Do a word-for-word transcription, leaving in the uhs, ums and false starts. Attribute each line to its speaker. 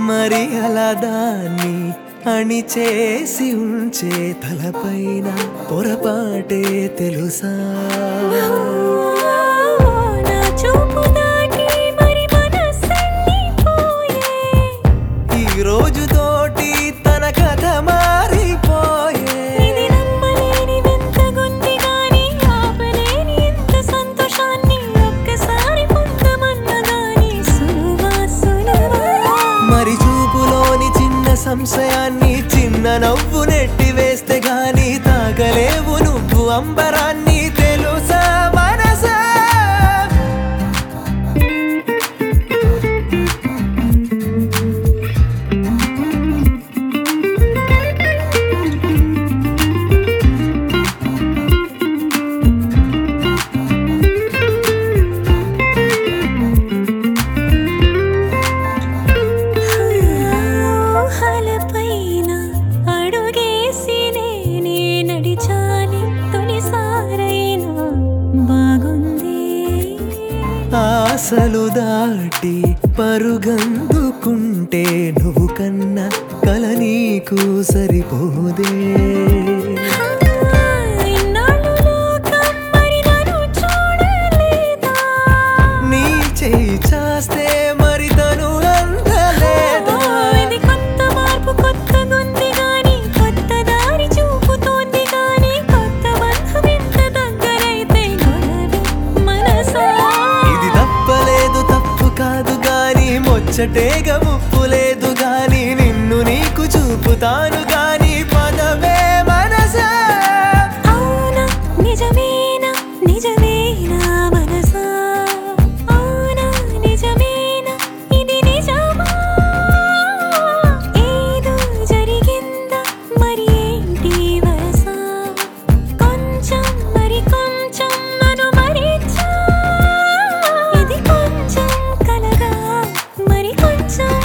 Speaker 1: మరి అలా దాన్ని అణిచేసి ఉంచే తలపైన పొరపాటే తెలుసా
Speaker 2: నా చూపు దాటి మరి మనసెళ్ళి పోయే
Speaker 1: ఈ రోజు తోటి తన కథ మారిపోయే
Speaker 2: ఇది నమ్మలేని వింతగుంది గాని ఆపలేని ఇంత సంతోషాన్ని ఒక్కసారి పొందమన్నదాని సులువా సులువా
Speaker 1: మరి చూపులోని చిన్న సంశయాన్ని చిన్న నవ్వు నెట్టి వేస్తే గాని తాగలేవు నువ్వు అంబరాన్ని తెలుసా మనసా
Speaker 2: ఊహలపైన అడుగేసి నేనే నడిచాలి తొలిసారైనా బాగుంది
Speaker 1: ఆశలు దాటి పరుగందుకుంటే నువ్వు కన్నా కల నీకు సరిపోదే
Speaker 2: ఇన్నాళ్ళు లోకం మరి నన్ను చూడలేదా
Speaker 1: నీ చేయి చాస్తే మరి తను అందలేదా
Speaker 2: ఇది కొత్త మార్పు కొత్తగుంది గాని కొత్త దారి చూపుతోంది గాని కొత్త బంధం ఎంత దగ్గరైతే గొడవే మనసా
Speaker 1: ఇది తప్పలేదు తప్పు కాదు గాని ముచ్చటేగా ముప్పు లేదు గాని నిన్ను నీకు చూపుతాను గాని పదవే మనసా
Speaker 2: అవునా నిజమేనా నిజమేనా మనసా అవునా నిజమేనా ఇది నిజమా ఏదో జరిగిందా మరి ఏంటి వరసా కొంచెం మరి కొంచెం నన్ను మరిచా ఇది కొంచెం కలగా మరి కొంచెం